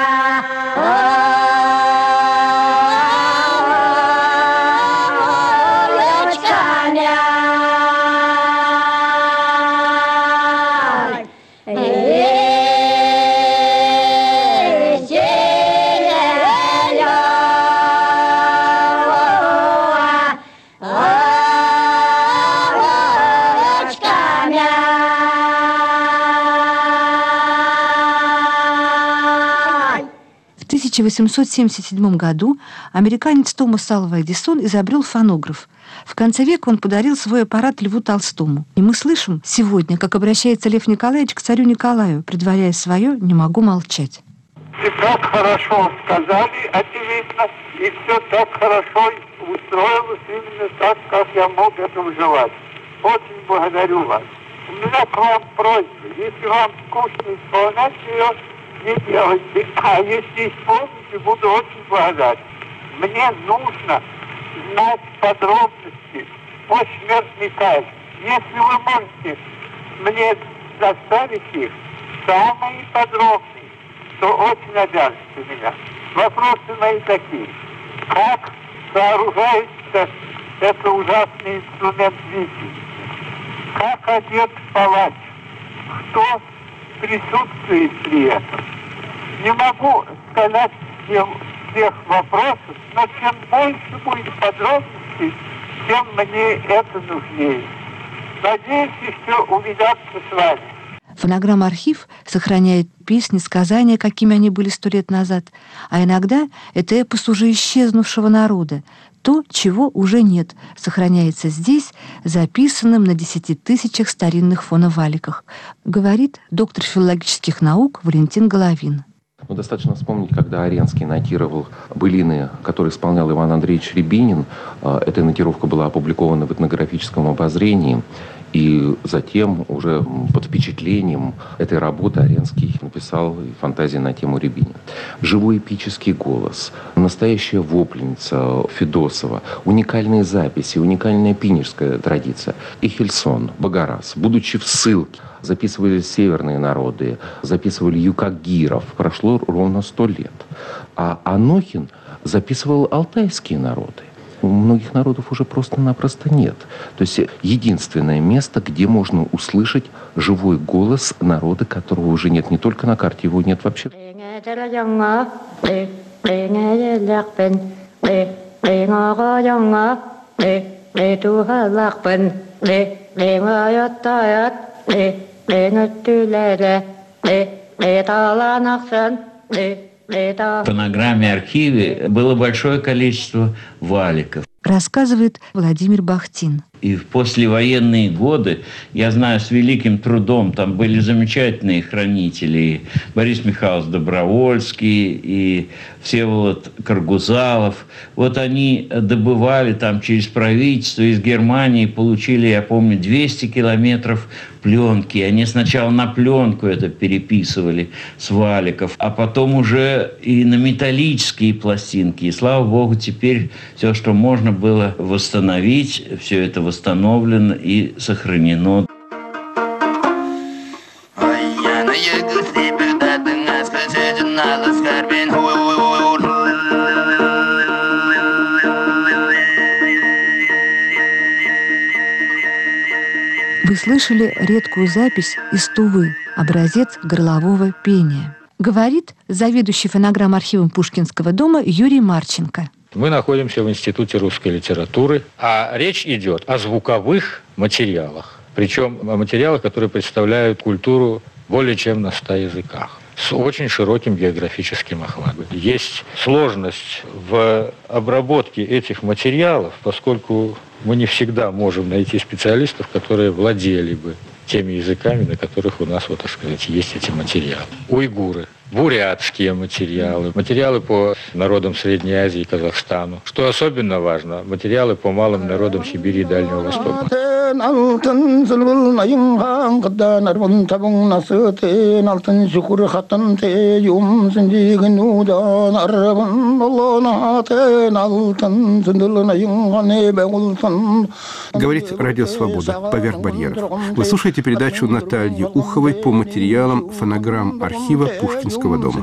В тысяча восемьсот семьдесят седьмом году американец Томас Алва Эдисон изобрел фонограф. В конце века он подарил свой аппарат Льву Толстому. И мы слышим сегодня, как обращается Лев Николаевич к царю Николаю, предваряя свое «не могу молчать». И так хорошо сказали, очевидно, и все так хорошо устроилось именно так, как я мог этого желать. Очень благодарю вас. У меня к вам просьба, если вам скучно исполнять ее, не делайте. А если исполните, буду очень благодарен. Мне нужно знать подробности о смертной казни. Если вы можете мне доставить их, самые подробные, то очень обязаны меня. Вопросы мои такие. Как сооружается этот ужасный инструмент видения? Как одет палач? Кто присутствует при этом? Не могу сказать всем, всех вопросов, но чем больше будет подробностей, тем мне это нужнее. Надеюсь еще увидаться с вами. Фонограмм-архив сохраняет песни, сказания, какими они были сто лет назад, а иногда это эпос уже исчезнувшего народа. То, чего уже нет, сохраняется здесь, записанным на десяти тысячах старинных фоноваликах, говорит доктор филологических наук Валентин Головин. Ну, достаточно вспомнить, когда Аренский нотировал былины, которые исполнял Иван Андреевич Рябинин. Эта нотировка была опубликована в этнографическом обозрении. И затем, уже под впечатлением этой работы, Аренский написал фантазии на тему Рябинина. Живой эпический голос, настоящая вопленница Федосова, уникальные записи, уникальная пинежская традиция. Эхельсон, Багарас, будучи в ссылке, записывали северные народы, записывали юкагиров. Прошло ровно сто лет. А Анохин записывал алтайские народы. У многих народов уже просто-напросто нет. То есть единственное место, где можно услышать живой голос народа, которого уже нет не только на карте, его нет вообще. В фонограмме-архиве было большое количество валиков. Рассказывает Владимир Бахтин. И в послевоенные годы, я знаю, с великим трудом, там были замечательные хранители. И Борис Михайлович Добровольский, и Всеволод Каргузалов. Вот они добывали там через правительство из Германии, получили, я помню, двести километров пленки. Они сначала на пленку это переписывали с валиков, а потом уже и на металлические пластинки. И слава богу, теперь все, что можно было восстановить, все это восстановлено и сохранено. Вы слышали редкую запись из Тувы, образец горлового пения. Говорит заведующий фонограмм-архивом Пушкинского дома Юрий Марченко. Мы находимся в Институте русской литературы, а речь идет о звуковых материалах. Причем о материалах, которые представляют культуру более чем на ста языках, с очень широким географическим охватом. Есть сложность в обработке этих материалов, поскольку мы не всегда можем найти специалистов, которые владели бы теми языками, на которых у нас, вот, так сказать, есть эти материалы. Уйгуры, бурятские материалы, материалы по народам Средней Азии и Казахстану. Что особенно важно, материалы по малым народам Сибири и Дальнего Востока. Говорит Радио Свобода «Поверх барьеров». Вы слушаете передачу Натальи Уховой по материалам фонограмм архива Пушкинского дома.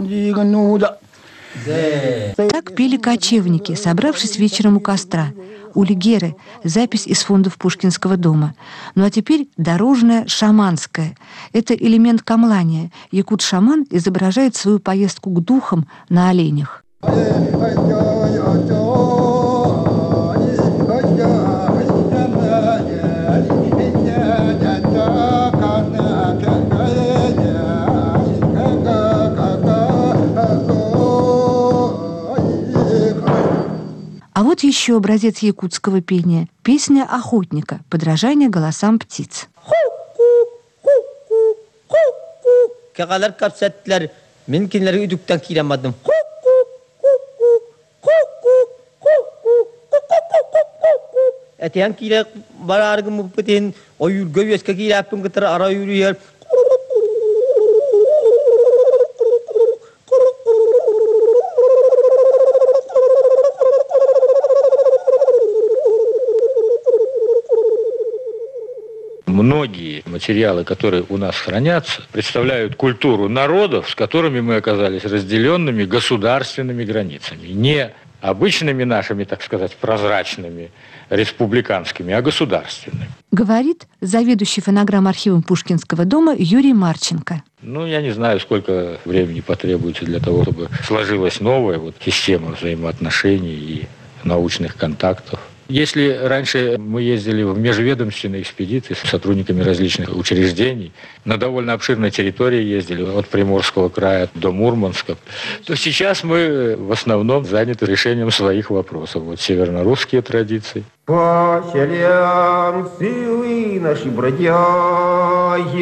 Так пели кочевники, собравшись вечером у костра. Улигеры – запись из фондов Пушкинского дома. Ну а теперь дорожное шаманское. Это элемент камлания. Якут-шаман изображает свою поездку к духам на оленях. А вот еще образец якутского пения. Песня охотника, подражание голосам птиц. Kağalar kapsattılar. Minkinleri üdükten kiremedim. Etiyen kire barargı mukbetin oyur göveske kire yapın kıtır ara yürüyor. Многие материалы, которые у нас хранятся, представляют культуру народов, с которыми мы оказались разделенными государственными границами. Не обычными нашими, так сказать, прозрачными, республиканскими, а государственными. Говорит заведующий фонограмм-архивом Пушкинского дома Юрий Марченко. Ну, я не знаю, сколько времени потребуется для того, чтобы сложилась новая вот система взаимоотношений и научных контактов. Если раньше мы ездили в межведомственные экспедиции с сотрудниками различных учреждений, на довольно обширной территории ездили, от Приморского края до Мурманска, то сейчас мы в основном заняты решением своих вопросов. Вот северно-русские традиции. По селям силы наши бродяги,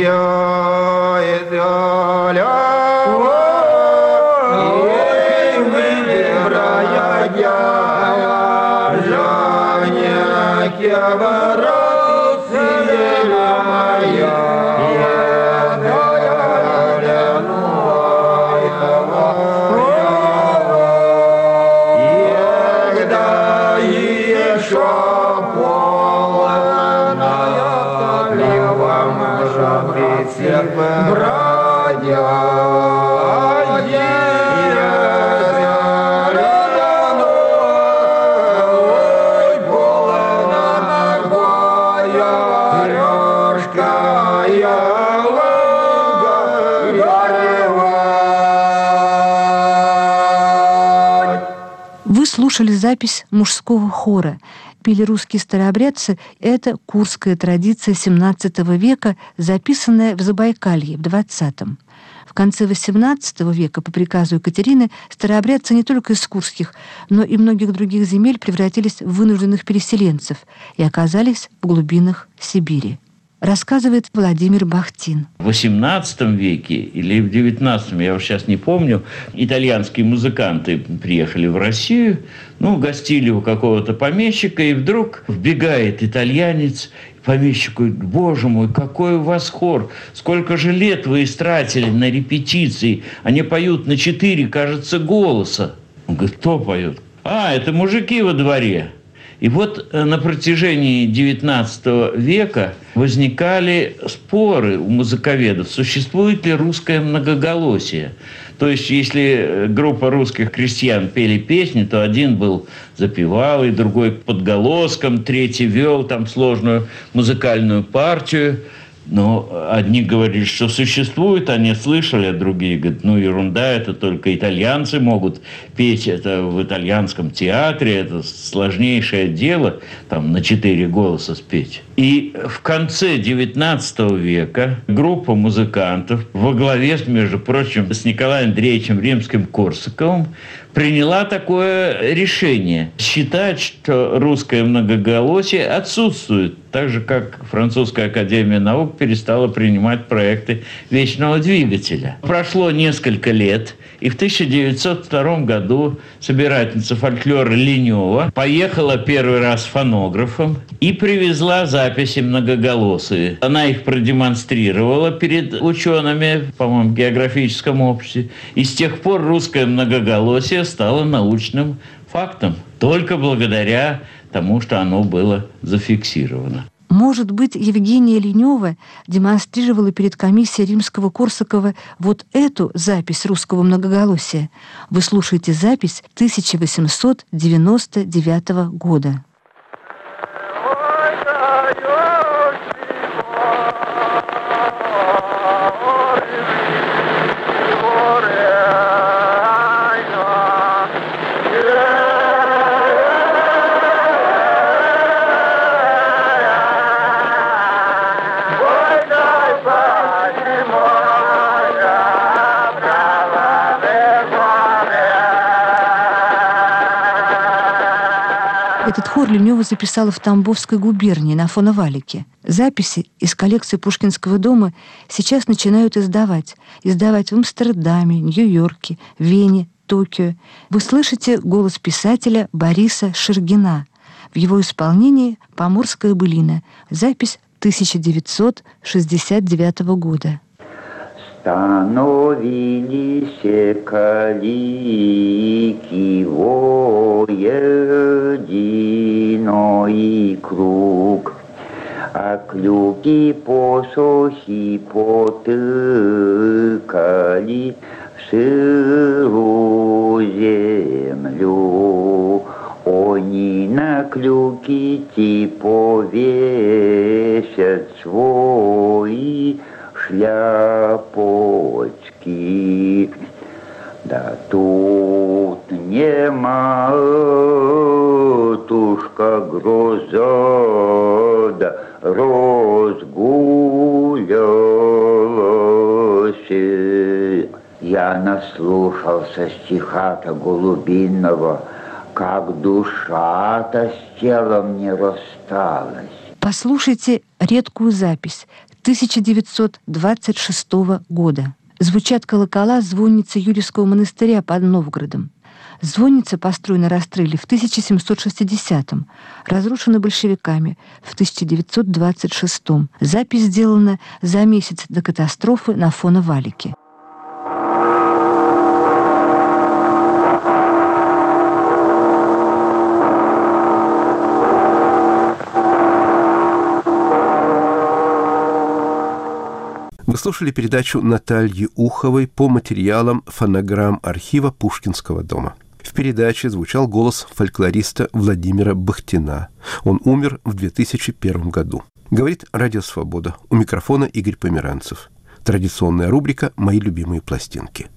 Вы слушали запись мужского хора. Пели русские старообрядцы. Это курская традиция семнадцатого века, записанная в Забайкалье в двадцатом. В конце восемнадцатого века по приказу Екатерины старообрядцы не только из курских, но и многих других земель превратились в вынужденных переселенцев и оказались в глубинах Сибири. Рассказывает Владимир Бахтин. В восемнадцатом веке или в девятнадцатом, я уже сейчас не помню, итальянские музыканты приехали в Россию, ну, гостили у какого-то помещика, и вдруг вбегает итальянец, помещик говорит: «Боже мой, какой у вас хор! Сколько же лет вы истратили на репетиции! Они поют на четыре, кажется, голоса». Он говорит: «Кто поет?» «А, это мужики во дворе». И вот на протяжении девятнадцатого века возникали споры у музыковедов, существует ли русское многоголосие. То есть, если группа русских крестьян пели песни, то один был запевал, и другой подголоском, третий вел там сложную музыкальную партию. Но одни говорили, что существует, они слышали, а другие говорят, ну ерунда, это только итальянцы могут петь, это в итальянском театре, это сложнейшее дело, там на четыре голоса спеть. И в конце девятнадцатого века группа музыкантов во главе, между прочим, с Николаем Андреевичем Римским-Корсаковым приняла такое решение – считать, что русское многоголосие отсутствует, так же, как Французская академия наук перестала принимать проекты вечного двигателя. Прошло несколько лет, и в тысяча девятьсот втором году собирательница фольклора Линева поехала первый раз фонографом и привезла записи многоголосые. Она их продемонстрировала перед учеными, по-моему, в географическом обществе, и с тех пор русское многоголосие стало научным фактом, только благодаря тому, что оно было зафиксировано. Может быть, Евгения Линева демонстрировала перед комиссией Римского-Корсакова вот эту запись русского многоголосия. Вы слушаете запись тысяча восемьсот девяносто девятого года. Этот хор Линева записала в Тамбовской губернии на Фоновалике. Записи из коллекции Пушкинского дома сейчас начинают издавать. Издавать в Амстердаме, Нью-Йорке, Вене, Токио. Вы слышите голос писателя Бориса Шергина. В его исполнении «Поморская былина». Запись тысяча девятьсот шестьдесят девятого года. Становились калики во единой круг, а клюки посохи потыкали в сырую землю. Они на клюки ти повесят свои шляпочки. Да тут не матушка гроза, да разгулялась. Я наслушался стиха-то Голубиного, как душа-то с телом не рассталась. Послушайте редкую запись тысяча девятьсот двадцать шестого года. Звучат колокола звонницы Юрьевского монастыря под Новгородом. Звонница построена расстреле в тысяча семьсот шестидесятом, разрушена большевиками в тысяча девятьсот двадцать шестом. Запись сделана за месяц до катастрофы на Фоновалике. Вы слушали передачу Натальи Уховой по материалам фонограмм архива Пушкинского дома. В передаче звучал голос фольклориста Владимира Бахтина. Он умер в две тысячи первом году. Говорит Радио Свобода. У микрофона Игорь Померанцев. Традиционная рубрика «Мои любимые пластинки».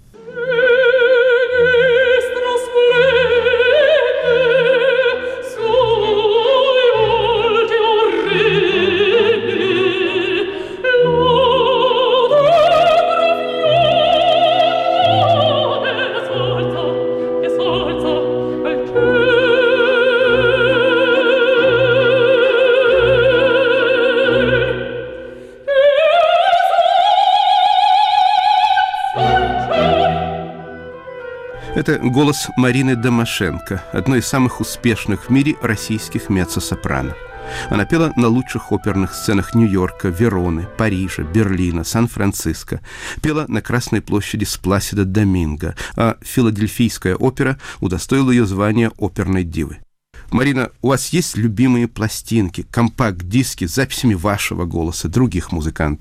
Это голос Марины Домашенко, одной из самых успешных в мире российских меццо-сопрано. Она пела на лучших оперных сценах Нью-Йорка, Вероны, Парижа, Берлина, Сан-Франциско. Пела на Красной площади с Пласидо Доминго, а Филадельфийская опера удостоила ее звания оперной дивы. Марина, у вас есть любимые пластинки, компакт-диски с записями вашего голоса, других музыкантов?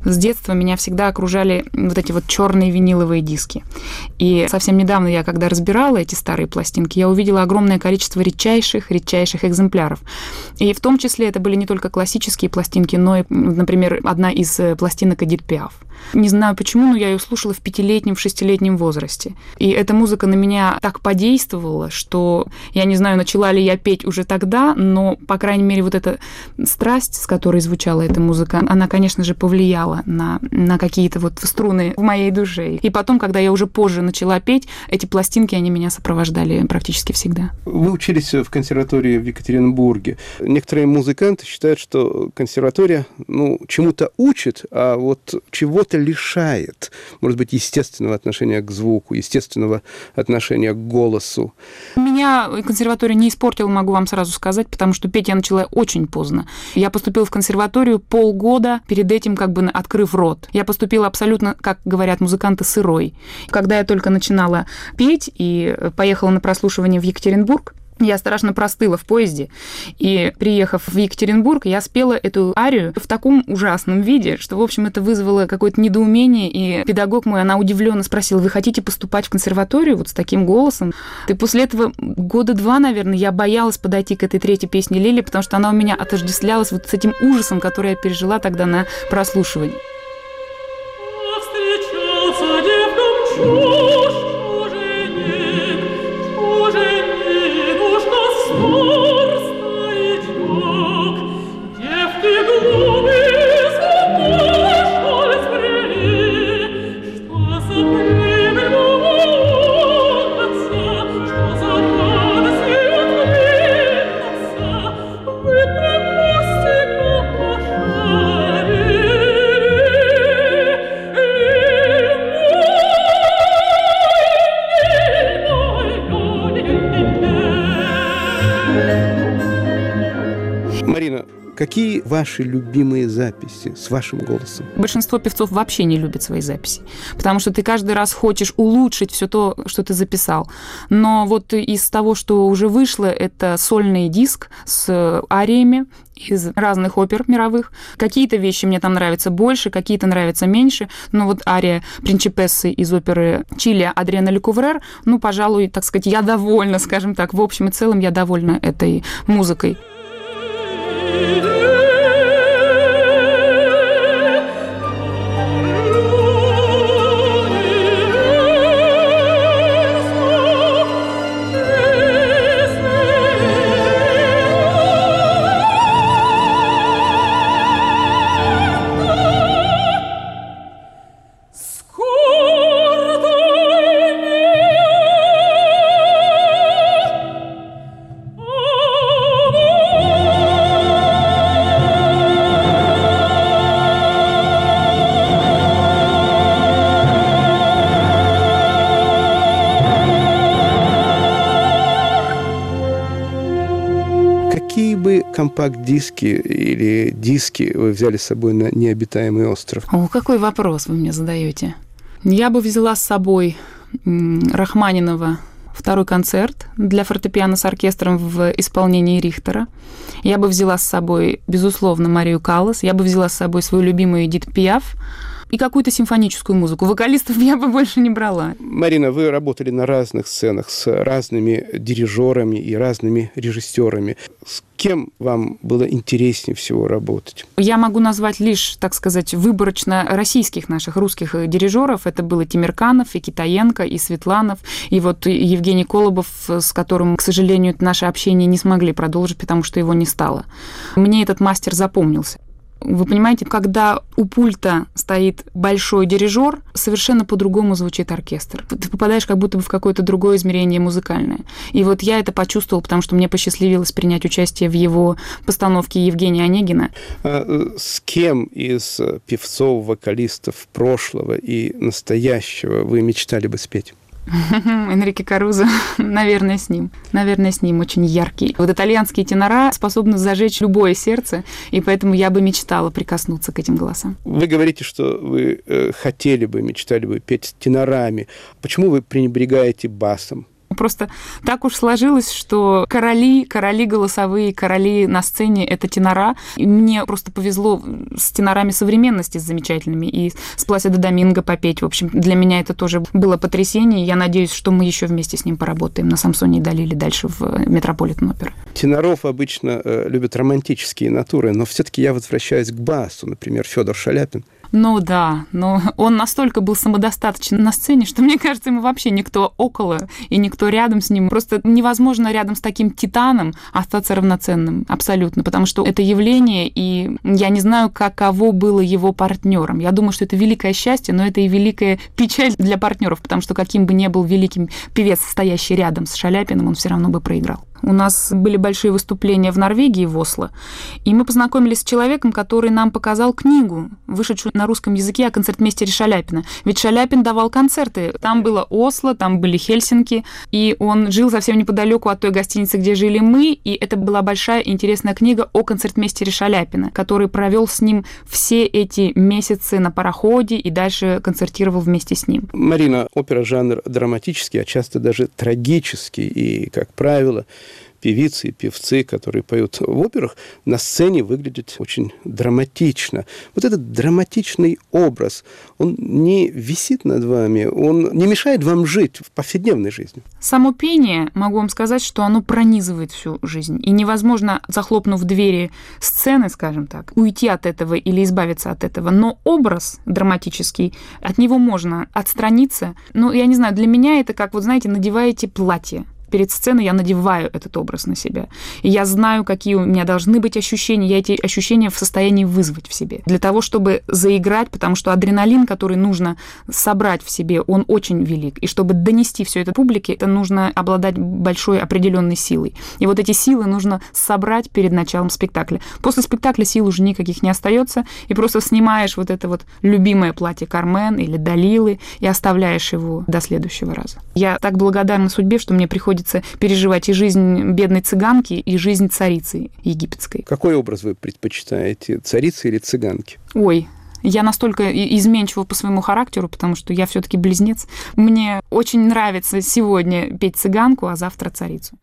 С детства меня всегда окружали вот эти вот черные виниловые диски. И совсем недавно я, когда разбирала эти старые пластинки, я увидела огромное количество редчайших, редчайших экземпляров. И в том числе это были не только классические пластинки, но и, например, одна из пластинок Эдит Пиаф. Не знаю почему, но я ее слушала в пятилетнем, в шестилетнем возрасте. И эта музыка на меня так подействовала, что, я не знаю, начала ли я петь уже тогда, но, по крайней мере, вот эта страсть, с которой звучала эта музыка, она, конечно же, повлияла на, на какие-то вот струны в моей душе. И потом, когда я уже позже начала петь, эти пластинки, они меня сопровождали практически всегда. Вы учились в консерватории в Екатеринбурге. Некоторые музыканты считают, что консерватория, ну, чему-то учит, а вот чего-то лишает, может быть, естественного отношения к звуку, естественного отношения к голосу. Меня консерватория не испортила, могу вам сразу сказать, потому что петь я начала очень поздно. Я поступила в консерваторию полгода перед этим, как бы открыв рот. Я поступила абсолютно, как говорят музыканты, сырой. Когда я только начинала петь и поехала на прослушивание в Екатеринбург, я страшно простыла в поезде, и, приехав в Екатеринбург, я спела эту арию в таком ужасном виде, что, в общем, это вызвало какое-то недоумение, и педагог мой, она удивленно спросила: вы хотите поступать в консерваторию вот с таким голосом? И после этого года два, наверное, я боялась подойти к этой третьей песне Лили, потому что она у меня отождествлялась вот с этим ужасом, который я пережила тогда на прослушивании. Какие ваши любимые записи с вашим голосом? Большинство певцов вообще не любят свои записи, потому что ты каждый раз хочешь улучшить все то, что ты записал. Но вот из того, что уже вышло, это сольный диск с ариями из разных опер мировых. Какие-то вещи мне там нравятся больше, какие-то нравятся меньше. Но вот ария «Принчипессы» из оперы Чили Адриана Лекуврер, ну, пожалуй, так сказать, я довольна, скажем так. В общем и целом я довольна этой музыкой. Компакт-диски или диски вы взяли с собой на необитаемый остров? О, какой вопрос вы мне задаете? Я бы взяла с собой Рахманинова второй концерт для фортепиано с оркестром в исполнении Рихтера. Я бы взяла с собой, безусловно, Марию Каллас. Я бы взяла с собой свою любимую Эдит Пиаф и какую-то симфоническую музыку. Вокалистов я бы больше не брала. Марина, вы работали на разных сценах с разными дирижерами и разными режиссерами. С кем вам было интереснее всего работать? Я могу назвать лишь, так сказать, выборочно российских наших русских дирижеров. Это было Тимирканов, и Китаенко, и Светланов, и вот Евгений Колобов, с которым, к сожалению, наше общение не смогли продолжить, потому что его не стало. Мне этот мастер запомнился. Вы понимаете, когда у пульта стоит большой дирижер, совершенно по-другому звучит оркестр. Ты попадаешь как будто бы в какое-то другое измерение музыкальное. И вот я это почувствовала, потому что мне посчастливилось принять участие в его постановке Евгения Онегина. А с кем из певцов, вокалистов прошлого и настоящего вы мечтали бы спеть? Энрике Карузо, наверное, с ним. Наверное, с ним очень яркий. Вот итальянские тенора способны зажечь любое сердце, и поэтому я бы мечтала прикоснуться к этим голосам. Вы говорите, что вы э, хотели бы, мечтали бы петь тенорами. Почему вы пренебрегаете басом? Просто так уж сложилось, что короли, короли голосовые, короли на сцене — это тенора. И мне просто повезло с тенорами современности, с замечательными, и с Пласидо Доминго попеть. В общем, для меня это тоже было потрясение. Я надеюсь, что мы еще вместе с ним поработаем на Самсоне и Далиле дальше в Метрополитен-опера. Теноров обычно э, любят романтические натуры, но все-таки я возвращаюсь к басу, например, Федор Шаляпин. Ну да, но он настолько был самодостаточен на сцене, что, мне кажется, ему вообще никто около и никто рядом с ним. Просто невозможно рядом с таким титаном остаться равноценным, абсолютно, потому что это явление, и я не знаю, каково было его партнером. Я думаю, что это великое счастье, но это и великая печаль для партнеров, потому что каким бы ни был великим певец, стоящий рядом с Шаляпиным, он все равно бы проиграл. У нас были большие выступления в Норвегии, в Осло, и мы познакомились с человеком, который нам показал книгу, вышедшую на русском языке, о концертмейстере Шаляпина. Ведь Шаляпин давал концерты. Там было Осло, там были Хельсинки, и он жил совсем неподалеку от той гостиницы, где жили мы, и это была большая интересная книга о концертмейстере Шаляпина, который провел с ним все эти месяцы на пароходе и дальше концертировал вместе с ним. Марина, опера — жанр драматический, а часто даже трагический, и, как правило, певицы и певцы, которые поют в операх, на сцене выглядят очень драматично. Вот этот драматичный образ, он не висит над вами, он не мешает вам жить в повседневной жизни. Само пение, могу вам сказать, что оно пронизывает всю жизнь. И невозможно, захлопнув двери сцены, скажем так, уйти от этого или избавиться от этого. Но образ драматический, от него можно отстраниться. Ну, я не знаю, для меня это как, вот знаете, надеваете платье. Перед сценой я надеваю этот образ на себя. И я знаю, какие у меня должны быть ощущения. Я эти ощущения в состоянии вызвать в себе. Для того, чтобы заиграть, потому что адреналин, который нужно собрать в себе, он очень велик. И чтобы донести все это публике, это нужно обладать большой определенной силой. И вот эти силы нужно собрать перед началом спектакля. После спектакля сил уже никаких не остается, и просто снимаешь вот это вот любимое платье Кармен или Далилы и оставляешь его до следующего раза. Я так благодарна судьбе, что мне приходится переживать и жизнь бедной цыганки, и жизнь царицы египетской. Какой образ вы предпочитаете, царицы или цыганки? Ой, я настолько изменчива по своему характеру, потому что я все-таки близнец. Мне очень нравится сегодня петь цыганку, а завтра царицу.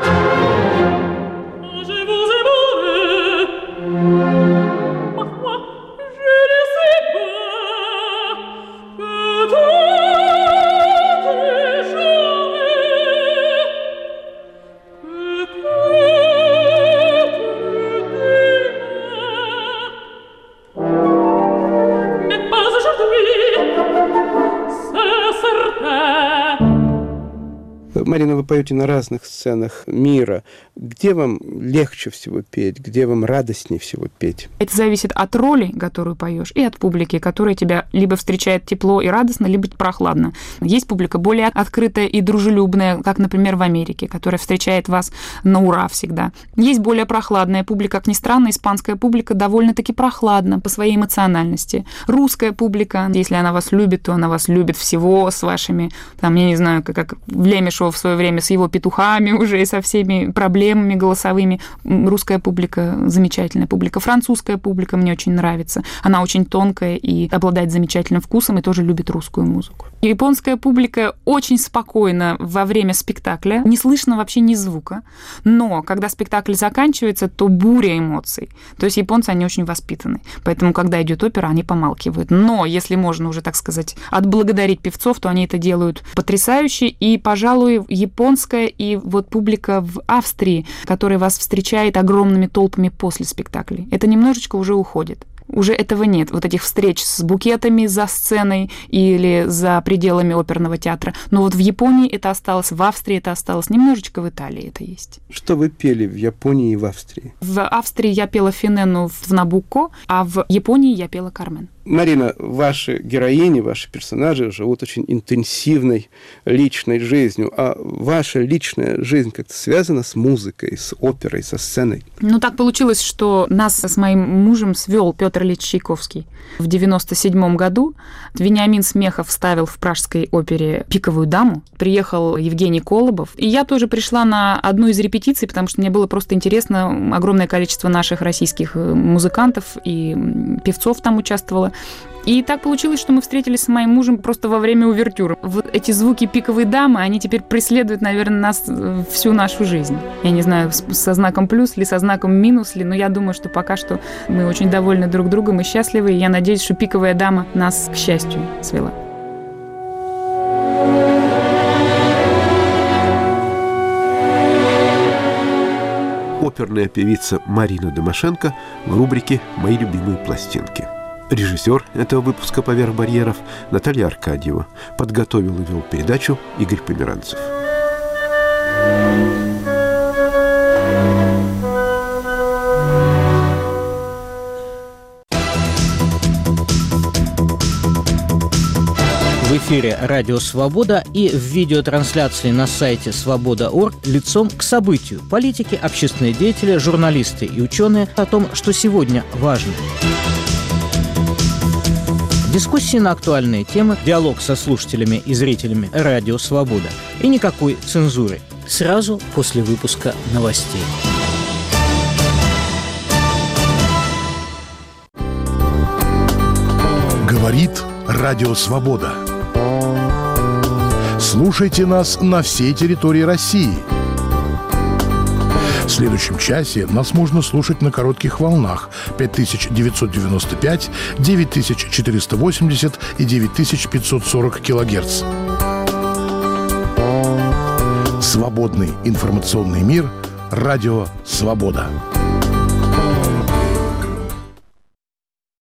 Марина, вы поете на разных сценах мира. Где вам легче всего петь? Где вам радостнее всего петь? Это зависит от роли, которую поешь, и от публики, которая тебя либо встречает тепло и радостно, либо прохладно. Есть публика более открытая и дружелюбная, как, например, в Америке, которая встречает вас на ура всегда. Есть более прохладная публика, как ни странно, испанская публика довольно-таки прохладна по своей эмоциональности. Русская публика, если она вас любит, то она вас любит всего с вашими, там, я не знаю, как, как Лемешева в свое время с его петухами уже и со всеми проблемами голосовыми. Русская публика замечательная публика. Французская публика мне очень нравится. Она очень тонкая и обладает замечательным вкусом и тоже любит русскую музыку. Японская публика очень спокойна во время спектакля. Не слышно вообще ни звука. Но когда спектакль заканчивается, то буря эмоций. То есть японцы, они очень воспитаны. Поэтому, когда идет опера, они помалкивают. Но если можно уже, так сказать, отблагодарить певцов, то они это делают потрясающе. И, пожалуй, японская и вот публика в Австрии, которая вас встречает огромными толпами после спектаклей. Это немножечко уже уходит. Уже этого нет, вот этих встреч с букетами за сценой или за пределами оперного театра. Но вот в Японии это осталось, в Австрии это осталось, немножечко в Италии это есть. Что вы пели в Японии и в Австрии? В Австрии я пела Финенну в Набукко, а в Японии я пела Кармен. Марина, ваши героини, ваши персонажи живут очень интенсивной личной жизнью, а ваша личная жизнь как-то связана с музыкой, с оперой, со сценой? Ну, так получилось, что нас с моим мужем свел Петр Петр Ильич Чайковский. В девяносто седьмом году Вениамин Смехов ставил в Пражской опере «Пиковую даму». Приехал Евгений Колобов. И я тоже пришла на одну из репетиций, потому что мне было просто интересно. Огромное количество наших российских музыкантов и певцов там участвовало. И так получилось, что мы встретились с моим мужем просто во время увертюры. Вот эти звуки «Пиковой дамы», они теперь преследуют, наверное, нас всю нашу жизнь. Я не знаю, со знаком плюс ли, со знаком минус ли, но я думаю, что пока что мы очень довольны друг другом и счастливы, и я надеюсь, что «Пиковая дама» нас к счастью свела. Оперная певица Марина Домашенко в рубрике «Мои любимые пластинки». Режиссер этого выпуска «Поверх барьеров» Наталья Аркадьева. Подготовил и вел передачу Игорь Померанцев. В эфире «Радио Свобода» и в видеотрансляции на сайте свобода точка орг лицом к событию. Политики, общественные деятели, журналисты и ученые о том, что сегодня важно. Дискуссии на актуальные темы, диалог со слушателями и зрителями «Радио Свобода». И никакой цензуры. Сразу после выпуска новостей. Говорит Радио Свобода. Слушайте нас на всей территории России. В следующем часе нас можно слушать на коротких волнах пять тысяч девятьсот девяносто пять, девять тысяч четыреста восемьдесят и девять тысяч пятьсот сорок килогерц. Свободный информационный мир. Радио Свобода.